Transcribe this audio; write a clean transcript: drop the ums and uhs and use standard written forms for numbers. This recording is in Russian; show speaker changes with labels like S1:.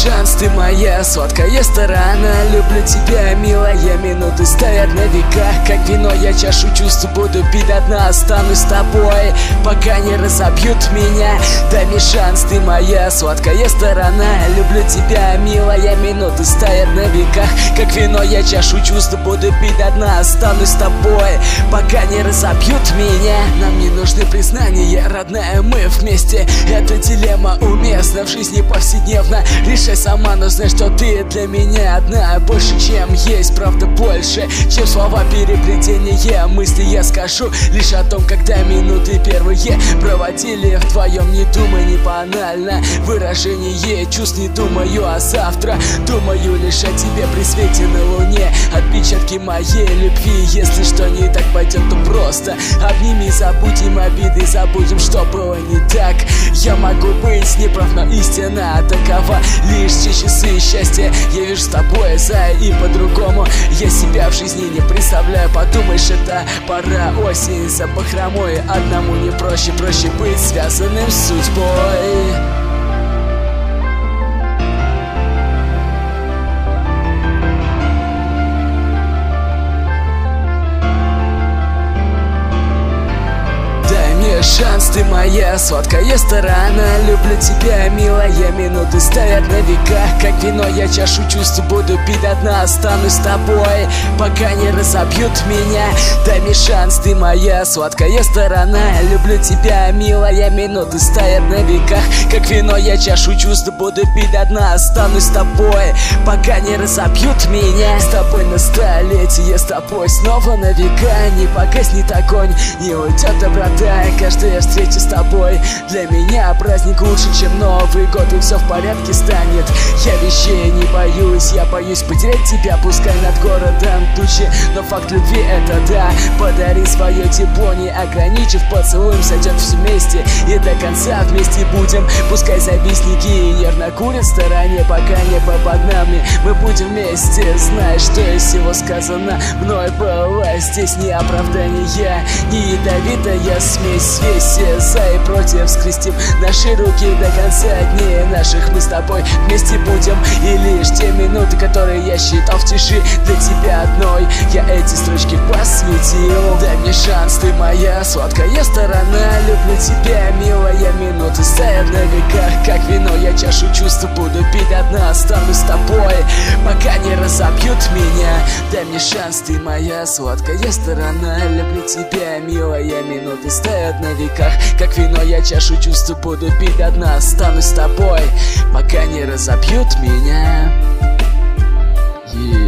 S1: шанс, ты моя сладкая сторона. Люблю тебя, милая, минуты стоят на веках. Как вино я чашу чувств буду пить до дна. Останусь с тобой, пока не разобьют меня. Дай мне шанс, ты моя сладкая сторона. Люблю тебя, милая, минуты стоят на веках. Как вино я чашу чувств буду пить до дна. Останусь с тобой, пока не разобьют меня. Нам не нужны признания, родная, мы вместе. Эта дилемма уместна в жизни повседневно. Решай сама, но знай, что ты для меня одна. Больше, чем есть, правда больше, чем слова переплетения мысли. Я скажу лишь о том, когда минуты первые проводили вдвоем. Не думай, не банально выражение чувств. Не думаю о завтра, думаю лишь о тебе при свете на луне. Отпечатки моей любви, если что не так пойдет, то просто обними, забудем обиды, забудем, что было не так. Я могу быть неправ, но истина такова. Лишь те часы счастья я вижу с тобой, зая, и по-другому я себя в жизни не представляю. Подумаешь, это пора, осень за бахромой. Одному не проще, проще быть связанным с судьбой. Шанс, ты моя сладкая сторона. Люблю тебя, милая, минуты стоят на веках. Как вино я чашу чувств буду пить до дна. Останусь с тобой, пока не разобьют меня. Дай мне шанс, ты моя сладкая сторона. Люблю тебя, милая, минуты стоят на веках. Как вино я чашу чувств буду пить до дна. Останусь с тобой, пока не разобьют меня. С тобой на столетие, с тобой снова на века. Не погаснет огонь, не уйдет доброта. Каждая встреча с тобой для меня праздник лучше, чем Новый год. И все в порядке станет. Я вещей не боюсь, я боюсь потерять тебя. Пускай над городом тучи, но факт любви это да. Подари свое тепло, не ограничив поцелуем. Сойдем все вместе и до конца вместе будем. Пускай завистники нервно курят в стороне, пока небо под нами. Мы будем вместе, знаешь, что из всего сказано мной было здесь не оправдание, не ядовитая смесь. Весе за и против скрестим наши руки до конца дней наших. Мы с тобой вместе будем. И лишь те минуты, которые я считал в тиши, для тебя одной я эти строчки посвятил. Дай мне шанс, ты моя сладкая сторона. Люблю тебя, милая, минуты стоят на веках. Как вино я чашу чувств буду пить до дна. Останусь с тобой, пока не разобьют меня. Дай мне шанс, ты моя сладкая сторона. Люблю тебя, милая, минуты стоят на веках. Как вино я чашу чувств буду пить до дна. Останусь с тобой, пока не разобьют меня.